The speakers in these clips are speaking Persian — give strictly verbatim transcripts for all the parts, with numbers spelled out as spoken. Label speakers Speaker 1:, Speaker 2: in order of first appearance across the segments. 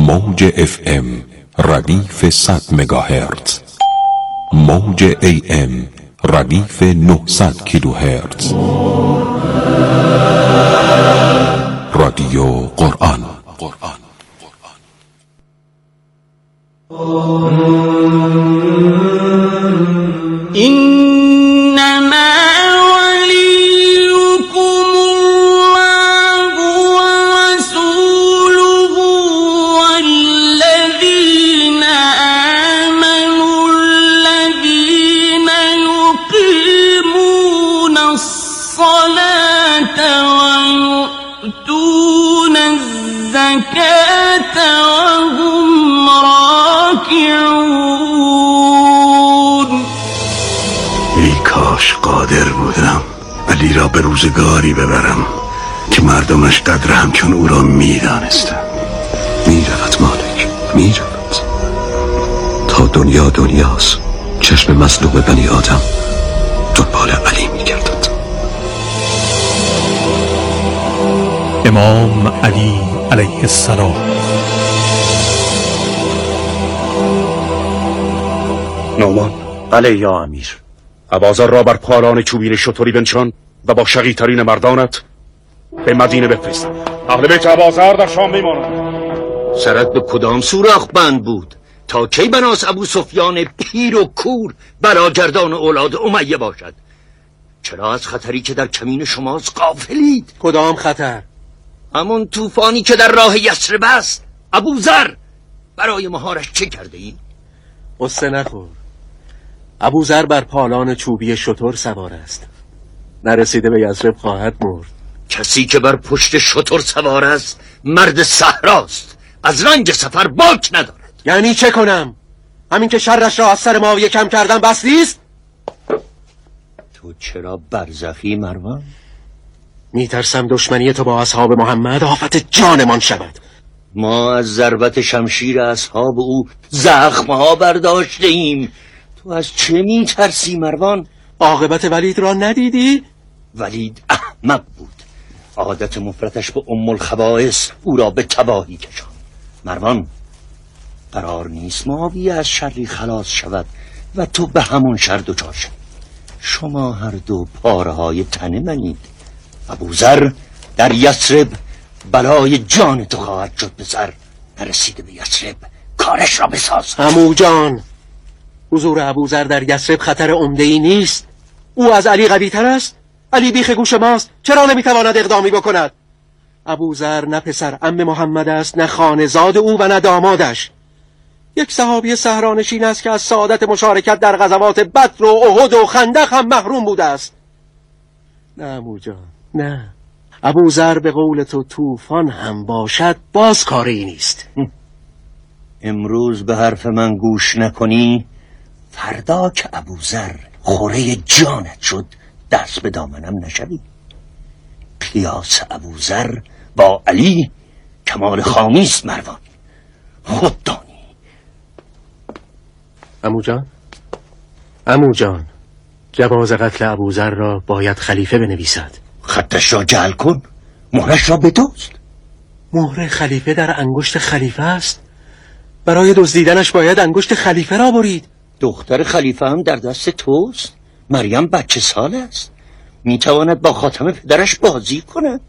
Speaker 1: موج اف ام ردیف صد مگاهرتز، موج ای ام ردیف نهصد کیلوهرتز. رادیو قرآن. قرآن.
Speaker 2: إنما وليكم الله ورسوله والذين آمنوا الذين يقيمون الصلاة ويؤتون الزكاة وهم راكعون.
Speaker 3: ای کاش قادر بودم علی را به روزگاری ببرم که مردمش قدر همچون او را میدانستند. میرود مالک، میرود تا دنیا دنیاست. چشم مظلوم بنی آدم دنبال علی میگردد.
Speaker 4: امام علی علیه السلام.
Speaker 5: نعمان.
Speaker 6: بله یا امیر.
Speaker 5: ابوذر را بر پالان چوبین شتری بنشان و با شقی ترین مردانت به مدینه بفرست. اهل بیت ابوذر در شام میمانند.
Speaker 6: سرت به کدام سوراخ بند بود تا کی بناس ابو سفیان پیر و کور بلاگردان اولاد امیه باشد؟ چرا از خطری که در کمین شماست غافلید؟
Speaker 7: کدام خطر؟
Speaker 6: همون طوفانی که در راه یثرب است. ابوذر برای مهارش چه کرده ای؟
Speaker 7: قصه نخور. ابوذر بر پالان چوبی شتر سوار است. نرسیده به یثرب خواهد مرد.
Speaker 6: کسی که بر پشت شتر سوار است مرد صحراست، از رنج سفر باک ندارد.
Speaker 7: یعنی چه کنم؟ همین که شرش را از سر معاویه کم کردم بس نیست؟
Speaker 6: تو چرا برزخی مروان؟
Speaker 7: میترسم دشمنی تو با اصحاب محمد آفت جانمان شود.
Speaker 6: ما از ضربت شمشیر اصحاب او زخمها برداشته ایم. تو از چه میترسی مروان؟
Speaker 7: عاقبت ولید را ندیدی؟
Speaker 6: ولید احمق بود. عادت مفرطش به ام الخبائث او را به تباهی کشاند. مروان، قرار نیست معاویه از شری خلاص شود و تو به همون شر دچار شوی. شما هر دو پاره های تن منید. ابوذر در یثرب بلای جان تو خواهد شد. به سر نرسیده به یثرب کارش را بساز.
Speaker 7: عمو جان، حضور ابوذر در یثرب خطر عمده‌ای نیست. او از علی قوی تر است. علی بیخ گوش ماست، چرا نمیتواند اقدامی بکند؟ ابوذر نه پسر عم محمد است، نه خانه‌زاد او و نه دامادش. یک صحابی صحرانشین است که از سعادت مشارکت در غزوات بدر و احد و خندق هم محروم بوده است. نه عمو جان، نه. ابوذر به قول تو طوفان هم باشد باز کاری نیست.
Speaker 6: امروز به حرف من گوش نکنی، فردا که ابوذر خوره جانت شد دست به دامنم نشوی. قیاس ابوذر با علی کمال خامیست مروان، خود دانی.
Speaker 7: عمو جان، عمو جان، جواز قتل ابوذر را باید خلیفه بنویسد.
Speaker 6: خطش را جعل کن، مهرش را بدزد.
Speaker 7: مهر خلیفه در انگشت خلیفه است. برای دزدیدنش باید انگشت خلیفه را برید.
Speaker 6: دختر خلیفه هم در دست توست. مریم بچه سال است، میتواند با خاتم پدرش بازی کند.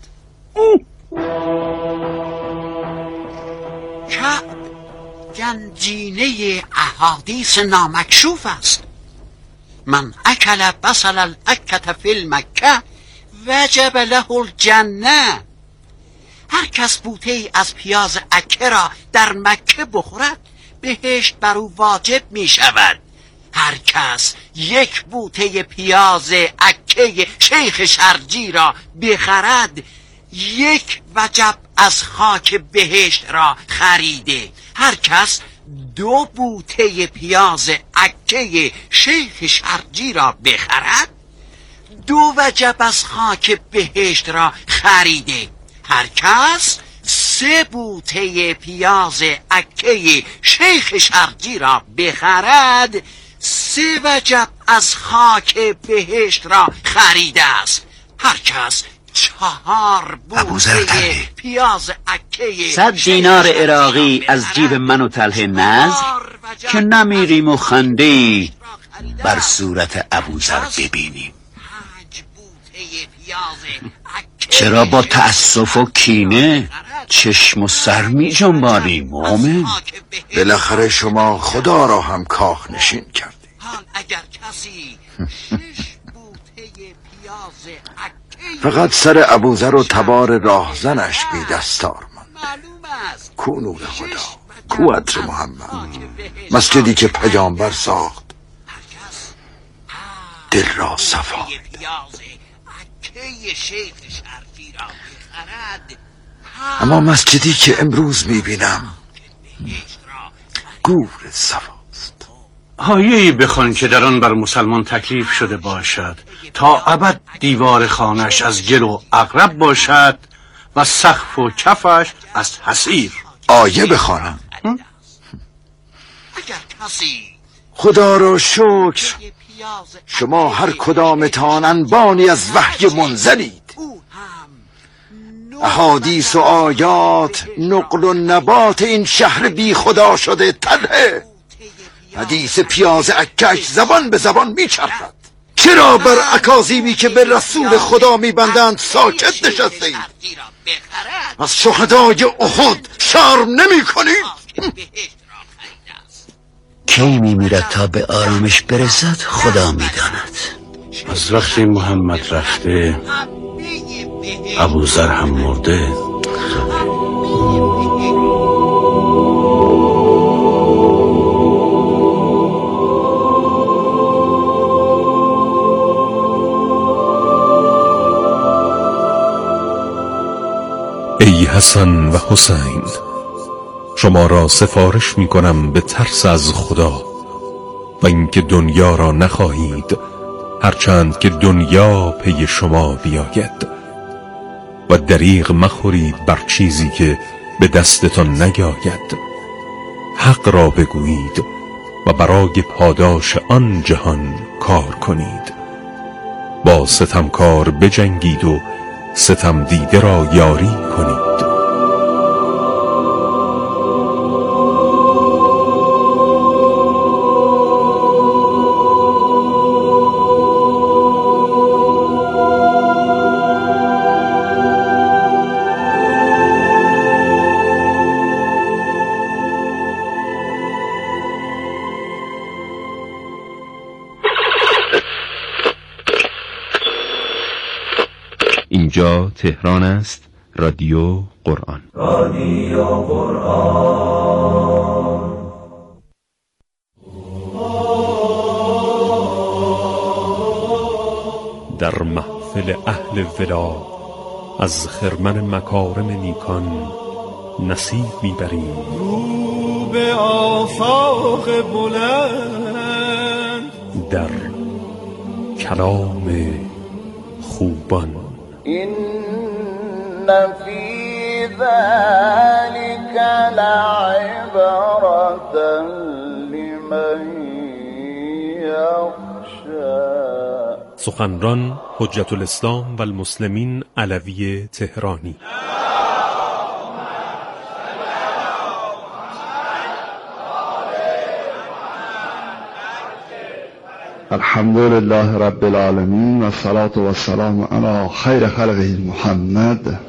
Speaker 8: کعب گنجینه احادیث نامکشوف است. من اکل بصل الاکت فی المکه وجب له الجنه. هر کس بوته ای از پیاز اکه را در مکه بخورد بهشت بر او واجب می شود. هر کس یک بوته پیاز اکه شیخ شرجی را بخرد یک وجب از خاک بهشت را خریده. هر کس دو بوته پیاز اکه شیخ شرجی را بخرد دو وجب از خاک بهشت را خریده. هر کس سه بوته پیاز اکه شیخ شرجی را بخرد سه وجب از خاک بهشت را خریده است. هر کس چهار بوته پیاز عکه
Speaker 6: صد دینار عراقی از جیب من و طلحه نذر که نمیریم و خنده‌ای بر صورت ابوذر ببینیم. چرا با تأسف و کینه چشم و سر می جنبانی مومن؟
Speaker 3: بالاخره شما خدا را هم کاخ نشین کردی.
Speaker 8: اگر کسی
Speaker 3: فقط سر ابوذر و تبار راهزنش بی دستار مانده. کو نور خدا، کو عطر محمد، مسجدی که پیامبر ساخت دل را صفا می‌ده. اما مسجدی که امروز میبینم گور صفاست.
Speaker 5: آیه‌ای بخوان که در آن بر مسلمان تکلیف شده باشد تا ابد دیوار خانش از گل و عقرب باشد و سقف و کفش از حصیر.
Speaker 3: آیه بخوانم؟ خدا را شکر شما هر کدامتان انبانی از وحی منزلید. احادیث و آیات نقل و نبات این شهر بی خدا شده طلحه. حدیث پیاز عکش زبان به زبان می چرخد. چرا بر اکاذیبی که به رسول خدا می بندند ساکت نشسته اید؟ از شهدای احد شرم نمی کنید؟
Speaker 6: کی می میرد تا به آرامش برسد خدا می داند.
Speaker 5: از وقتی محمد رفته ابوذر هم مرده.
Speaker 1: ای حسن و حسین، شما را سفارش می کنم به ترس از خدا و اینکه دنیا را نخواهید هرچند که دنیا پی شما بیاید، و دریغ مخورید بر چیزی که به دستتان نیاید. حق را بگویید و برای پاداش آن جهان کار کنید. با ستمکار بجنگید و ستم دیده را یاری کنید. اینجا تهران است. رادیو قرآن. رادیو قرآن. در محفل اهل ولا از خرمن مکارم نیکان نصیب میبریم. رو به آفاق بلند در کلام خوبان.
Speaker 9: إن في ذلك لعبرة لمن يخشى.
Speaker 1: سخنران حجت الاسلام و المسلمین علوی تهرانی.
Speaker 10: الحمد لله رب العالمين والصلاة والسلام على خير خلقه محمد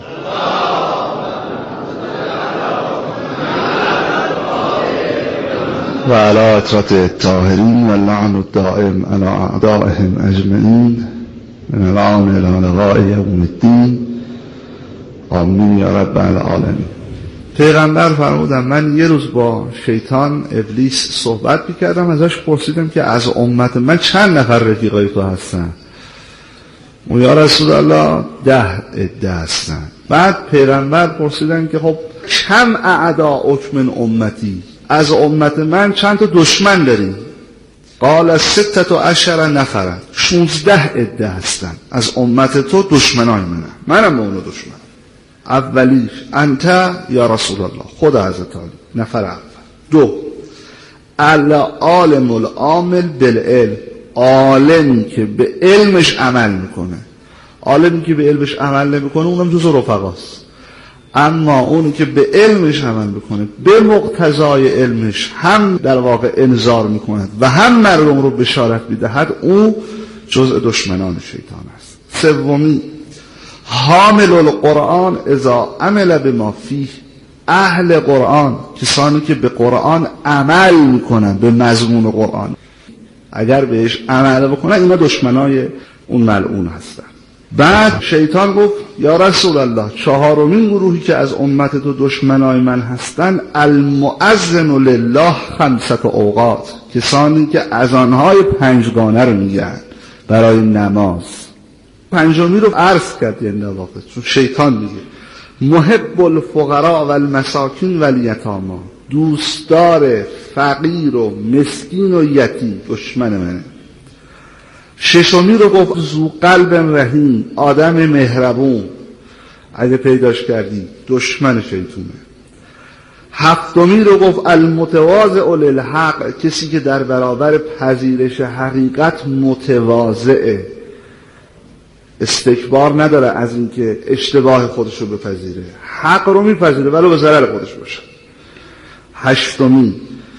Speaker 10: وعلى عترة الطاهرين واللعن الدائم على أعدائهم أجمعين من الآن إلى لقاء يوم الدين آمين يا رب العالمين. پیغمبر فرمودن من یه روز با شیطان ابلیس صحبت میکردم، ازش پرسیدم که از امت من چند نفر رفیقای تو هستن؟ و یا رسول الله ده عده هستن. بعد پیغمبر پرسیدن که خب کم اعداءک من امتی، از امت من چند تا دشمن داری؟ قال ستة عشر نفر، شانزده عده هستن از امت تو دشمنای منم، منم با اونو دشمن. اولیش انت یا رسول الله، خود حضرت علی نفر اول. دو العالم العامل بالعلم، عالمی که به علمش عمل میکنه. عالمی که به علمش عمل نمیکنه اونم جزو رفقاست، اما اونی که به علمش عمل بکنه، به مقتضای علمش هم در واقع انذار میکند و هم مردم رو بشارت میدهد، او جزء دشمنان شیطان است. سومی، حامل القرآن اذا عمل بما فیه، اهل قرآن، کسانی که به قرآن عمل میکنن، به مضمون قرآن اگر بهش عمل بکنن، اینا دشمنای اون ملعون هستن. بعد شیطان گفت یا رسول الله، چهارمین گروهی که از امت تو دشمنای من هستن، المؤذن لله خمسة اوقات، کسانی که اذانهای پنجگانه رو میگن برای نماز. پنجمی رو عرض کرد یعنی واقع، چون شیطان میگه محب الفقراء و المساکین و الیتاما، دوستدار فقیر و مسکین و یتیم، دشمن منه. ششمی رو گفت ذو قلب رحیم، آدم مهربون، اگه پیداش کردی دشمن شیطونه. هفتمی رو گفت المتواضع للحق، کسی که در برابر پذیرش حقیقت متواضعه، استکبار نداره از اینکه اشتباه خودش رو بپذیره، حق رو میپذیره ولو به ضرر خودش باشه. هشتمی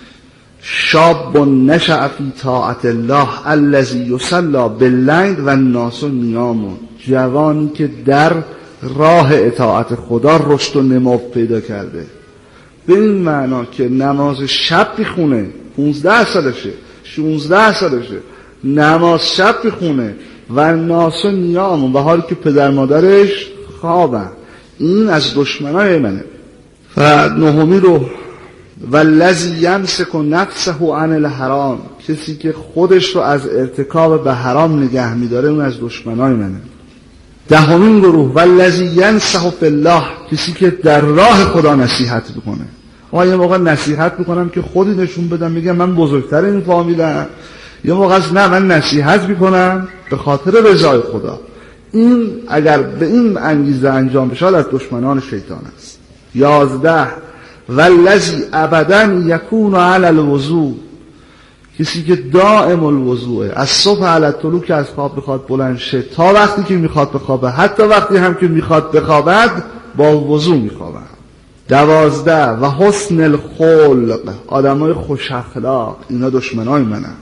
Speaker 10: شاب نشأ فی طاعت الله الذی یصلی باللیل و الناس نیام، جوانی که در راه اطاعت خدا رشد و نمو پیدا کرده، به این معنا که نماز شب بخونه، پونزده سالشه شونزده سالشه نماز شب بخونه و ناس نیام، و حالی که پدر مادرش خوابن، این از دشمنای منه. و نهمی رو والذی یمسک نفسه عن الحرام، کسی که خودش رو از ارتکاب به حرام نگه میداره، اون از دشمنای منه. دهمین گروه والذی ینصح فی الله، کسی که در راه خدا نصیحت میکنه. آقا یه موقع نصیحت میکنم که خودی نشون بدم، میگم من بزرگتر این فامیلم، یه موقع از نه من نصیحت میکنم به خاطر رضای خدا. این اگر به این انگیزه انجام بشه از دشمنان شیطان است. یازده والذی ابدا یکون علی الوضوء، کسی که دائم الوضوءه، از صبح علی طلوع که از خواب بخواد بلند شه تا وقتی که میخواد بخوابه، حتی وقتی هم که میخواد بخوابد با وضوء میخوابه. دوازده و حسن الخلق، آدمای خوش اخلاق، اینا دشمنای منن.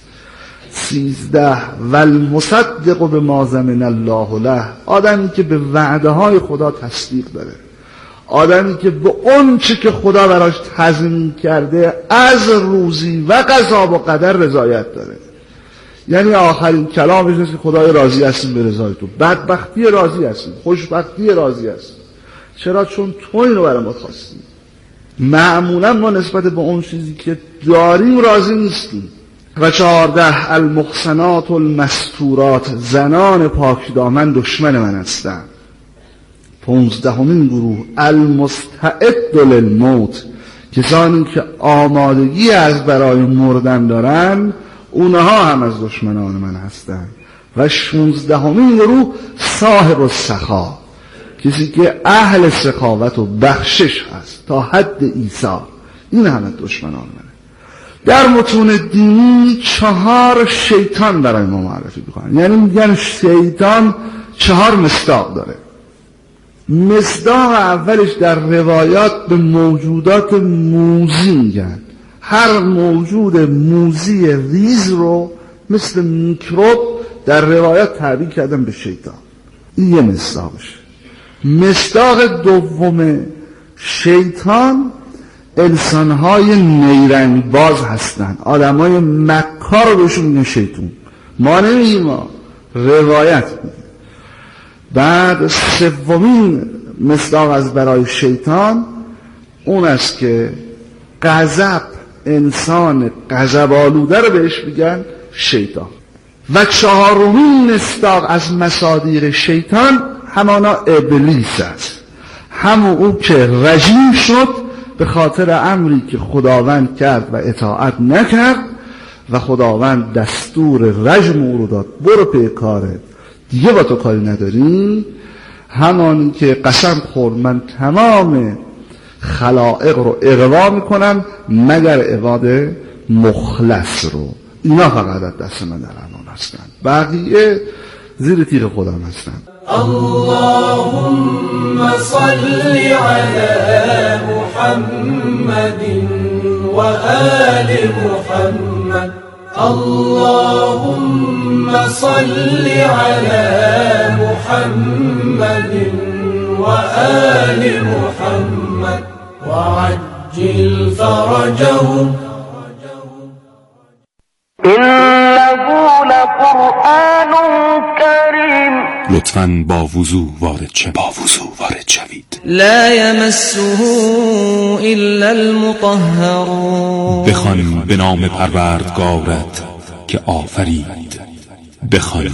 Speaker 10: سیزده و المصدق به ما ضمن الله له، آدمی که به وعده های خدا تصدیق داره، آدمی که به اون چی که خدا براش تضمین کرده از روزی و قضا و قدر رضایت داره. یعنی آخرین کلامش نیست که خدای راضی هستیم به رضای تو، بدبختی راضی هستیم، خوشبختی راضی هستیم. چرا؟ چون تو اینو برای ما خواستی. معمولا ما نسبت به اون چیزی که داریم راضی نیستیم. و چهارده المحصنات المستورات، زنان پاک دامن دشمن من هستند. پونزدهمین گروه المستعد للموت، کسانی که آمادگی از برای مردن دارن، اونها هم از دشمنان من هستند. و شانزدهمین گروه صاحب السخا، کسی که اهل سخاوت و بخشش هست تا حد ایثار، این هم از دشمنان منه. در متون دینی چهار شیطان برای ما معرفی میکنن، یعنی میگن شیطان چهار مصداق داره. مصداق اولش در روایات به موجودات موذی میگن، هر موجود موذی ریز رو مثل میکروب در روایات تعبیر کردن به شیطان. این یه مصداقشه. مصداق دوم شیطان انسانهای نیرنگ باز هستن، آدمای مکار رو بهشون میگن شیطون، ما نمیگیم، ما روایت میگیم. بعد سومین مصداق از برای شیطان اون است که غضب، انسان غضب آلوده رو بهش میگن شیطان. و چهارمین مصداق از مصادیق شیطان همانا ابلیس است، همون او که رجیم شد به خاطر امری که خداوند کرد و اطاعت نکرد و خداوند دستور رجم او رو داد، برو پی کارت، دیگه با تو کاری نداری. همانی که قسم خورد من تمام خلائق رو اغوا میکنم مگر عباد مخلص رو، اینا فقط از دست من در امان هستن، بقیه زیر تیغ خودم هستن.
Speaker 2: اللهم صل على محمد وآل محمد اللهم صل على محمد وآل محمد وعجل فرجهم إنه لقرآن كريم.
Speaker 11: لطفاً با وضوح وارد شوید. با وضوح وارد شوید.
Speaker 12: لا يمسه إلا المطهرون.
Speaker 11: بخوان به نام پروردگارت که آفرید. بخوان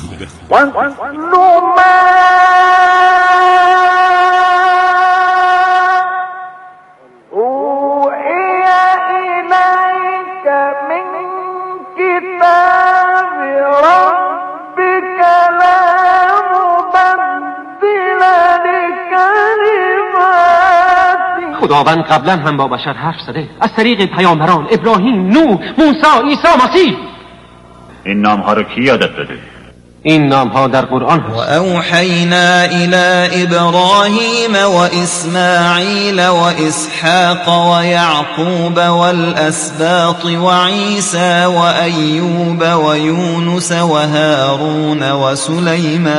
Speaker 7: خداوند قبلا هم با بشر حرف زده از طریق پیامبران ابراهیم، نوح، موسی، عیسی مسیح.
Speaker 13: این نام ها رو کی یادت داده؟
Speaker 7: این نام ها در قرآن هست.
Speaker 12: و اوحینا الی ابراهیم و اسماعیل و اسحاق و یعقوب والاسباط و عیسی و ایوب و یونس و هارون و سلیمان.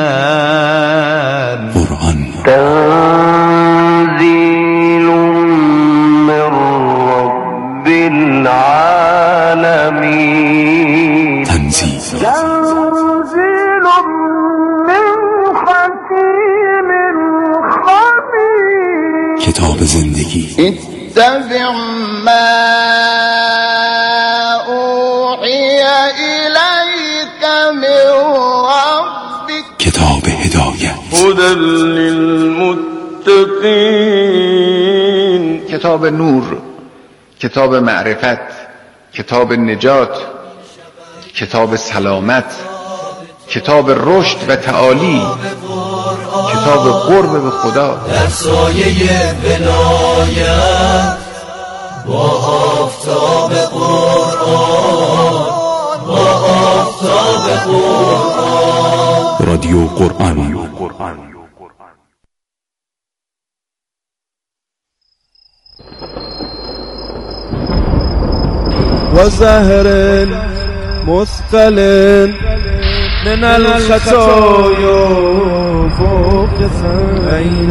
Speaker 11: قرآن
Speaker 2: تنزیل من رب العالمین.
Speaker 11: تنزیل
Speaker 2: تنزیل من حکیم خبیر.
Speaker 11: کتاب زندگی.
Speaker 9: اتبع ما اوحی الیک من ربک.
Speaker 11: کتاب هدایت.
Speaker 9: هدی للمتقین.
Speaker 14: کتاب نور، کتاب معرفت، کتاب نجات، کتاب سلامت، کتاب رشد و تعالی، کتاب قرب به خدا.
Speaker 2: در سایه ولایت با آفتاب قرآن، با آفتاب قرآن.
Speaker 11: رادیو قرآن.
Speaker 15: و زهر مثقل من الخطايا فوق بین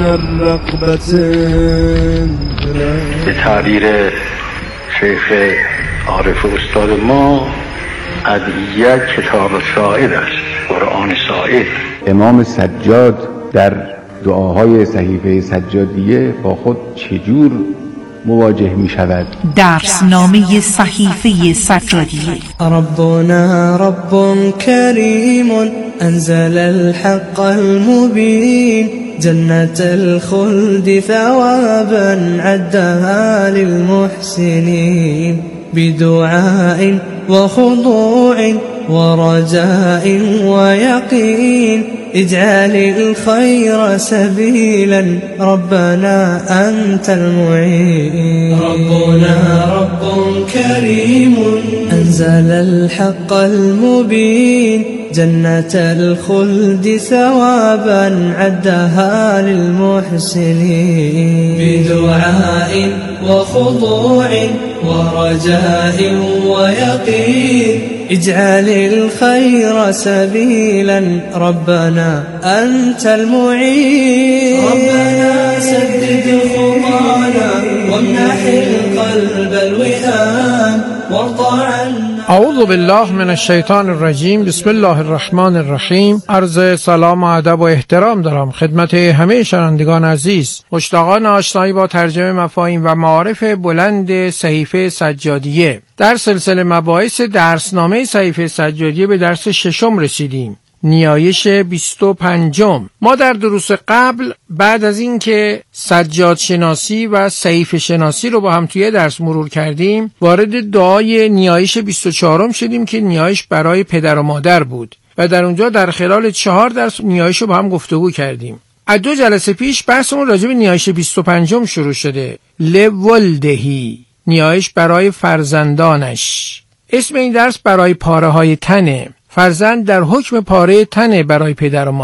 Speaker 15: الرقبتين.
Speaker 3: به تعبیر شیخ عارف و استاد ما، ادعیه کتاب سائل است، قرآن سائل.
Speaker 14: امام سجاد در دعاهای صحیفه سجادیه با خود چجور مواجه می شود؟
Speaker 16: درسنامه صحیفه سجادیه.
Speaker 12: ربنا رب کریم انزل الحق المبین جنة الخلد ثوابا عدها للمحسنين بدعاء وخضوع ورجاء ويقين اجعل الخير سبيلا ربنا أنت المعين. ربنا رب كريم أنزل الحق المبين جنة الخلد ثوابا عدها للمحسنين بدعاء وخضوع ورجاء ويقين اجعل الخير سبيلا ربنا أنت المعين. ربنا سدد خطانا وامنح القلب الوئام وارض عنا.
Speaker 17: اعوذ بالله من الشیطان الرجیم. بسم الله الرحمن الرحیم. عرض سلام و ادب و احترام دارم خدمت همه شنوندگان عزیز، مشتاقان آشنایی با ترجمه مفاهیم و معارف بلند صحیفه سجادیه. در سلسله مباحث درسنامه صحیفه سجادیه به درس ششم رسیدیم، نیایش بیست و پنجم. ما در دروس قبل بعد از اینکه سجاد شناسی و صحیفه شناسی رو با هم توی درس مرور کردیم، وارد دعای نیایش بیست و چهارم شدیم که نیایش برای پدر و مادر بود و در اونجا در خلال چهار درس نیایش رو با هم گفتگو کردیم. از دو جلسه پیش بحثمون راجع به نیایش بیست و پنجم شروع شده، لولدهی، نیایش برای فرزندانش. اسم این درس برای پاره های تنه. فرزند در حکم پاره تنه برای پدر و مادر.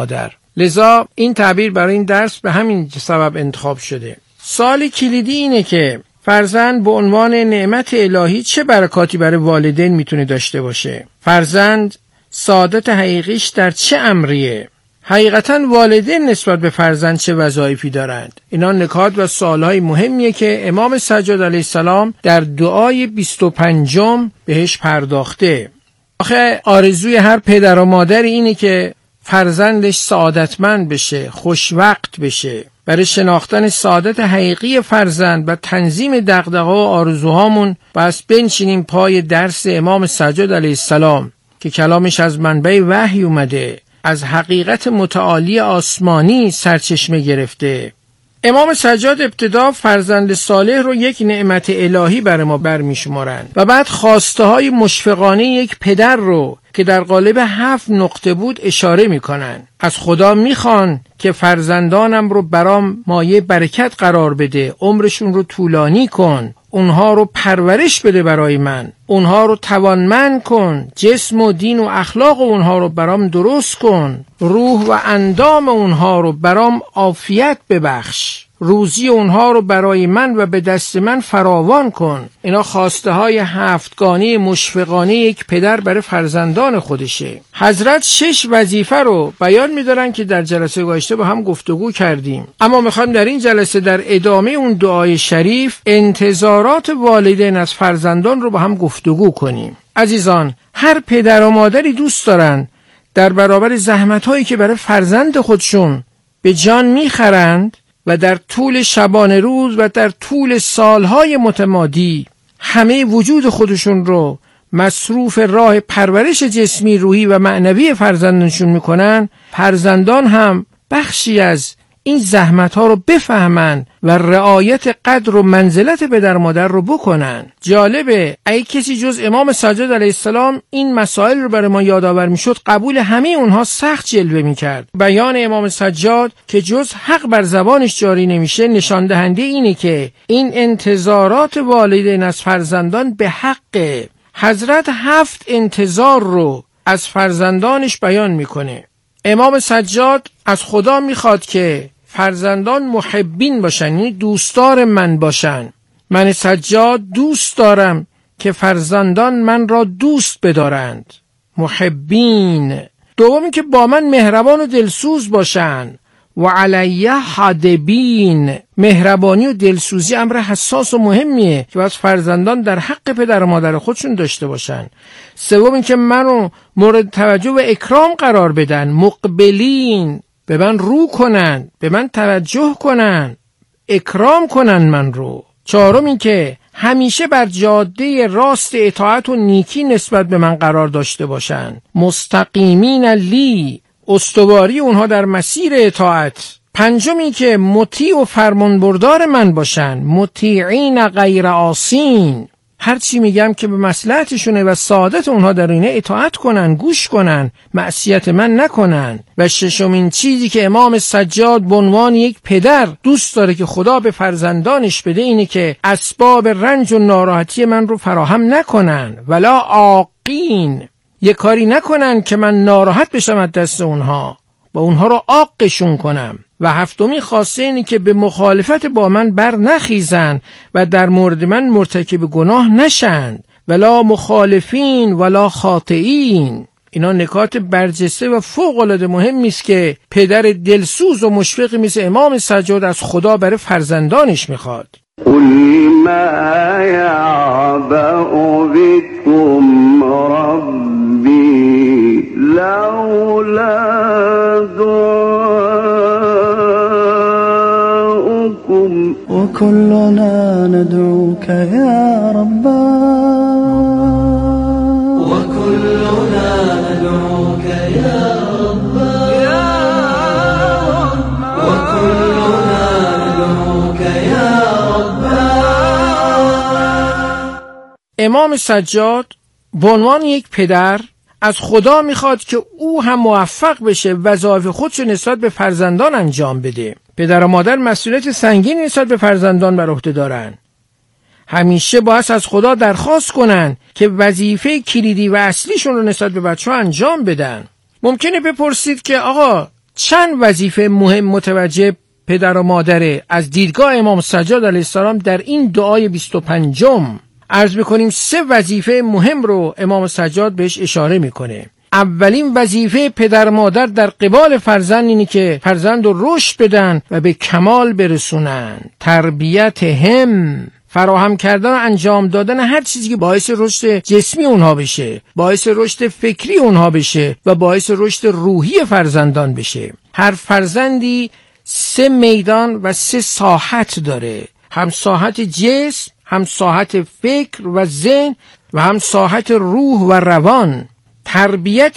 Speaker 17: لذا این تعبیر برای این درس به همین سبب انتخاب شده. سوال کلیدی اینه که فرزند به عنوان نعمت الهی چه برکاتی برای والدین میتونه داشته باشه؟ فرزند سعادت حقیقیش در چه امریه؟ حقیقتا والدین نسبت به فرزند چه وظایفی دارند؟ اینا نکات و سوالهای مهمیه که امام سجاد علیه السلام در دعای بیست و پنجم بهش پرداخته. آخه آرزوی هر پدر و مادر اینه که فرزندش سعادتمند بشه، خوشوقت بشه. برای شناختن سعادت حقیقی فرزند و تنظیم دغدغه و آرزوهامون بس بنشینیم پای درس امام سجاد علیه السلام که کلامش از منبع وحی اومده، از حقیقت متعالی آسمانی سرچشمه گرفته. امام سجاد ابتدا فرزند صالح رو یک نعمت الهی برای ما برمیشمارند و بعد خواسته های مشفقانه یک پدر رو که در قالب هفت نقطه بود اشاره میکنن. از خدا میخوان که فرزندانم رو برام مایه برکت قرار بده، عمرشون رو طولانی کن، اونها رو پرورش بده برای من، اونها رو توانمند کن، جسم و دین و اخلاق اونها رو برام درست کن، روح و اندام اونها رو برام عافیت ببخش، روزی اونها رو برای من و به دست من فراوان کن. اینا خواسته های هفتگانه مشفقانه یک پدر برای فرزندان خودشه. حضرت شش وظیفه رو بیان می‌دارن که در جلسه گذشته با هم گفتگو کردیم، اما میخوایم در این جلسه در ادامه اون دعای شریف انتظارات والدین از فرزندان رو با هم گفتگو کنیم. عزیزان، هر پدر و مادری دوست دارن در برابر زحمت‌هایی که برای فرزند خودشون به جان میخرند و در طول شبانه روز و در طول سالهای متمادی همه وجود خودشون رو مصروف راه پرورش جسمی، روحی و معنوی فرزندانشون میکنن، فرزندان هم بخشی از این زحمت ها رو بفهمن و رعایت قدر و منزلت پدر مادر رو بکنن. جالبه ای کسی جز امام سجاد علیه السلام این مسائل رو برای ما یادآور میشد، قبول همه اونها سخت جلوه میکرد. بیان امام سجاد که جز حق بر زبانش جاری نمیشه نشان دهنده اینه که این انتظارات والدین از فرزندان به حق. حضرت هفت انتظار رو از فرزندانش بیان میکنه. امام سجاد از خدا میخواد که فرزندان محبین باشن، یعنی دوستدار من باشن. من سجاد دوست دارم که فرزندان من را دوست بدارند، محبین. دومی که با من مهربان و دلسوز باشن، و علیه حادبین. مهربانی و دلسوزی امر حساس و مهمیه که باید فرزندان در حق پدر و مادر خودشون داشته باشن. سومی که منو مورد توجه و اکرام قرار بدن، مقبلین، به من رو کنن، به من توجه کنن، اکرام کنن من رو. چهارمی که همیشه بر جاده راست اطاعت و نیکی نسبت به من قرار داشته باشن، مستقیمین لی، استواری اونها در مسیر اطاعت. پنجمی که مطیع و فرمانبردار من باشن، مطیعین غیر عاصین، هرچی میگم که به مصلحتشونه و سعادت اونها در اینه اطاعت کنن، گوش کنن، معصیت من نکنن. و ششمین چیزی که امام سجاد به عنوان یک پدر دوست داره که خدا به فرزندانش بده اینه که اسباب رنج و ناراحتی من رو فراهم نکنن، ولا عاقین، یه کاری نکنن که من ناراحت بشم از دست اونها و اونها رو عاقشون کنم. و هفتمی خواسته اینه که به مخالفت با من بر نخیزن و در مورد من مرتکب گناه نشن، ولا مخالفین ولا خاطئین. اینا نکات برجسته و فوق العاده مهمی است که پدر دلسوز و مشفقی مثل امام سجاد از خدا برای فرزندانش میخواد.
Speaker 9: قل ما یعبأ بكم ربی لولا دعاؤكم
Speaker 12: وكلنا ندعوك يا ربا
Speaker 2: وكلنا ندعوك يا ربا وكلنا ندعوك يا ربا.
Speaker 17: امام سجاد به عنوان یک پدر از خدا میخواد که او هم موفق بشه وظایف خودشو نسبت به فرزندان انجام بده. پدر و مادر مسئولیت سنگین نسبت به فرزندان بر عهده دارن. همیشه باید از خدا درخواست کنن که وظیفه کلیدی و اصلیشون رو نسبت به بچه‌ها انجام بدن. ممکنه بپرسید که آقا چند وظیفه مهم متوجه پدر و مادره از دیدگاه امام سجاد علیه السلام در این دعای بیست و پنجم. عرض میکنیم سه وظیفه مهم رو امام سجاد بهش اشاره میکنه. اولین وظیفه پدر مادر در قبال فرزند اینه که فرزند رو رشد بدن و به کمال برسونن. تربیت هم، فراهم کردن و انجام دادن هر چیزی که باعث رشد جسمی اونها بشه، باعث رشد فکری اونها بشه و باعث رشد روحی فرزندان بشه. هر فرزندی سه میدان و سه ساحت داره، هم ساحت جسم، هم ساحت فکر و ذهن و هم ساحت روح و روان. تربیت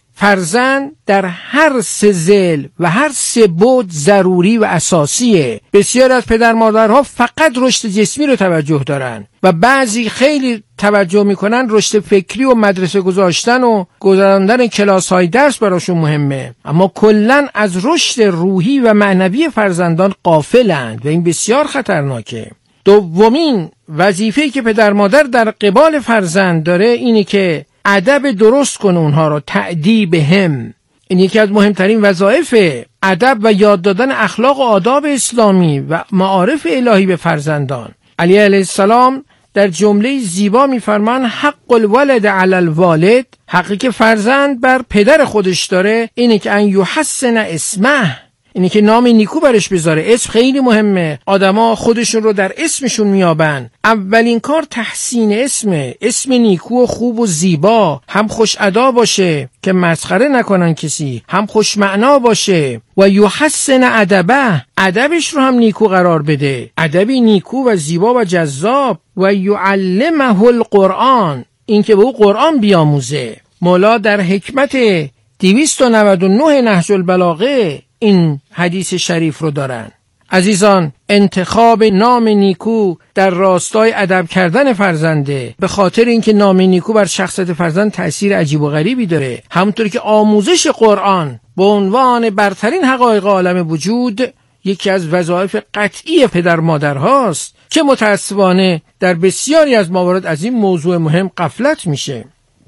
Speaker 17: فرزند در هر سه ضلع و هر سه بعد ضروری و اساسیه. بسیار از پدر مادرها فقط رشد جسمی رو توجه دارن و بعضی خیلی توجه میکنن رشد فکری و مدرسه گذاشتن و گذراندن کلاس های درس براشون مهمه، اما کلاً از رشد روحی و معنوی فرزندان غافلند و این بسیار خطرناکه. دومین وظیفه‌ای که پدر مادر در قبال فرزند داره اینه که ادب درست کنه اونها رو، تأدیب هم. این یکی از مهمترین وظایف ادب و یاد دادن اخلاق و آداب اسلامی و معارف الهی به فرزندان. علی علیه السلام در جمله زیبا می‌فرمان حق الولد علی الوالد، حقی که فرزند بر پدر خودش داره اینه که ان یحسن اسمه، اینه که نام نیکو برش بذاره. اسم خیلی مهمه، آدما خودشون رو در اسمشون میابن. اولین کار تحسین اسمه، اسم نیکو و خوب و زیبا، هم خوش ادا باشه که مسخره نکنن کسی، هم خوش معنا باشه. و یحسن ادبه، ادبش رو هم نیکو قرار بده، ادبی نیکو و زیبا و جذاب. و یعلمه القرآن، این که به او قرآن بیاموزه. مولا در حکمت دویست و نود و نه نهج البلاغه این حدیث شریف رو دارن. عزیزان، انتخاب نام نیکو در راستای ادب کردن فرزنده، به خاطر اینکه نام نیکو بر شخصیت فرزند تأثیر عجیب و غریبی داره. همونطور که آموزش قرآن به عنوان برترین حقایق عالم وجود یکی از وظایف قطعی پدر مادر هاست که متاسفانه در بسیاری از موارد از این موضوع مهم غفلت میشه.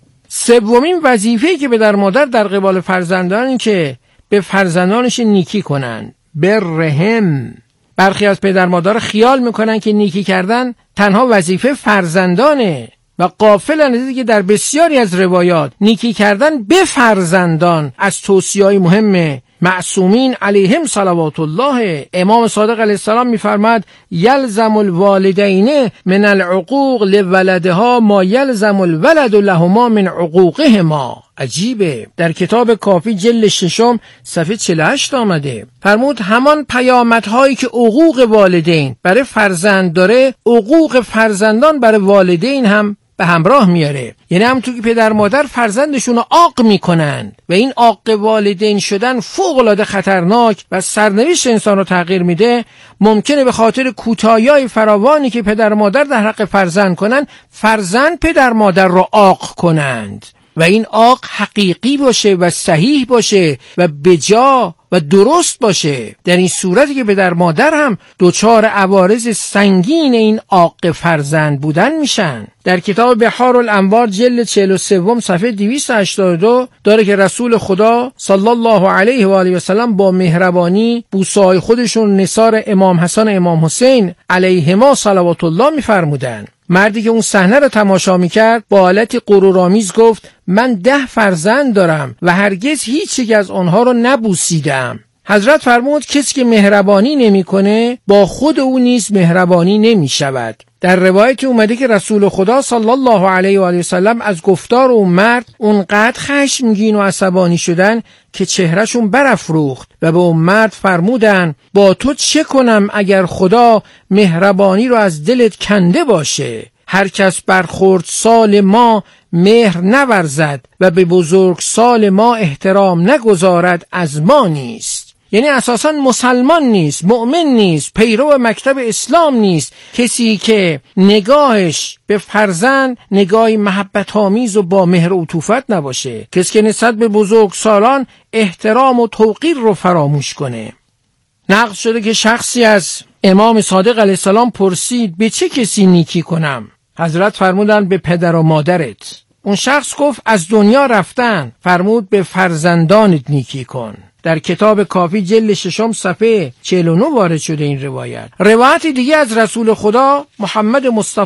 Speaker 17: سومین وظیفه‌ای که پدر مادر در قبال فرزندان این که به فرزندانش نیکی کنن، برهم. برخی از پدر مادر خیال میکنن که نیکی کردن تنها وظیفه فرزندانه و غافلن از اینکه در بسیاری از روایات نیکی کردن به فرزندان از توصیه‌های مهمه معصومین علیهم صلوات الله. امام صادق علیه السلام میفرماد یلزم الوالدین من العقوق لولدها ما یلزم الولد لهما من عقوقهما. عجیبه، در کتاب کافی جلد ششم صفحه چهل و هشت آمده. فرمود همان پیامدهایی که عقوق والدین برای فرزند داره، عقوق فرزندان برای والدین هم به همراه میاره. یعنی همونطور که پدر مادر فرزندشون رو عاق میکنن و این عاق والدین شدن فوق العاده خطرناک و سرنوشت انسان رو تغییر میده، ممکنه به خاطر کوتاهی‌های فراوانی که پدر مادر در حق فرزند کنن، فرزند پدر مادر رو عاق کنند و این عاق حقیقی باشه و صحیح باشه و بجا و درست باشه. در این صورتی که پدر مادر هم دوچار عوارض سنگین این عاق فرزند بودن میشن. در کتاب بحار الانوار جلد چهل و سه صفحه دویست و هشتاد و دو داره که رسول خدا صلی الله علیه و آله و سلم با مهربانی بوسه‌های خودشون نثار امام حسن و امام حسین علیهما صلوات الله میفرمودن. مردی که اون صحنه رو تماشا میکرد با حالتی غرورآمیز گفت من ده فرزند دارم و هرگز هیچ یک از آنها رو نبوسیدم. حضرت فرمود کسی که مهربانی نمیکنه با خود او نیز مهربانی نمیشود. در روایت اومده که رسول خدا صلی الله علیه و آله و سلم از گفتار اون مرد اونقدر خشمگین و عصبانی شدن که چهرهشون برافروخت و به اون مرد فرمودن با تو چه کنم اگر خدا مهربانی رو از دلت کنده باشه؟ هر کس برخورد سال ما مهر نورزد و به بزرگ سال ما احترام نگذارد از ما نیست. یعنی اساساً مسلمان نیست، مؤمن نیست، پیرو مکتب اسلام نیست کسی که نگاهش به فرزند نگاهی محبت آمیز و با مهر و عطوفت نباشه، کسی که نسبت به بزرگ سالان احترام و توقیر رو فراموش کنه. نقل شده که شخصی از امام صادق علیه السلام پرسید به چه کسی نیکی کنم؟ حضرت فرمودند به پدر و مادرت. اون شخص گفت از دنیا رفتن. فرمود به فرزندانت نیکی کن. در کتاب کافی جلد ششم صفحه چهل و نه وارد شده این روایت. روایت دیگه از رسول خدا محمد مصطفی